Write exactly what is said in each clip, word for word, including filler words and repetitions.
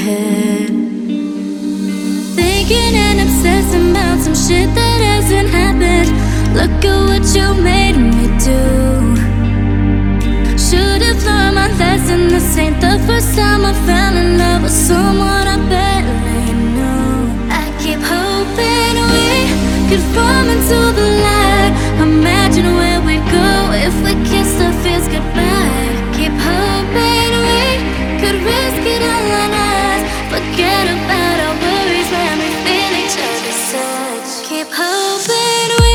head, thinking and obsessing about some shit that hasn't happened. Look at what you made me do. Should've learned my lesson. This ain't the first time I fell in love with someone I barely knew. I keep hoping we could fall into the light. Imagine where we'd go if we kissed our fears goodbye. Keep hoping we could risk it all on us. Forget about our worries when we feel each other's touch. Keep hoping we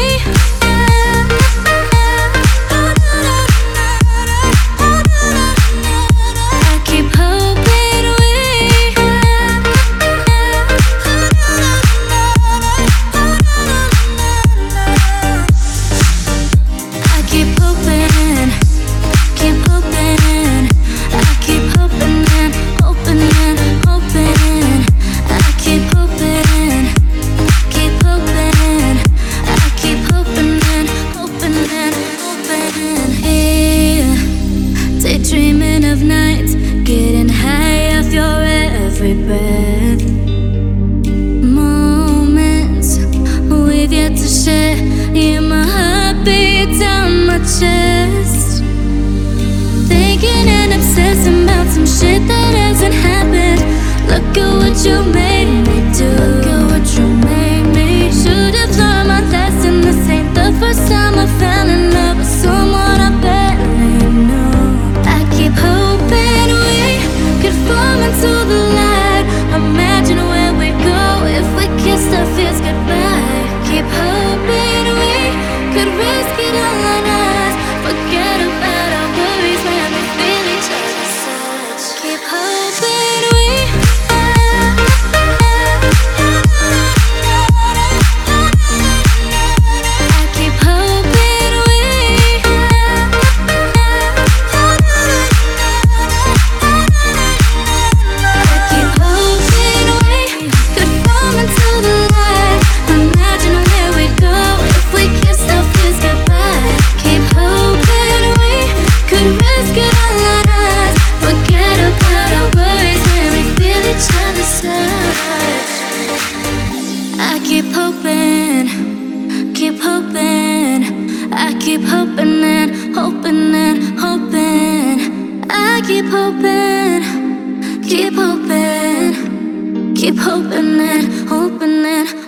dreaming of nights, getting high off your every breath. Moments we've yet to share. Yeah, my heart beats down my chest, thinking and obsessing about some shit that hasn't happened. Look at what you made me do. Look at what you made me. Should've learned my lesson. This ain't the first time I fell in love with someone I barely knew. Keep hoping we could fall into the light. Imagine where we'd go if we kissed our fears goodbye. Keep hoping we could risk it all on us. Forget about our worries when we feel each other's touch. Keep hoping we keep hoping, keep hoping. I keep hoping and hoping and hoping. I keep hoping, keep hoping, keep hoping and hoping and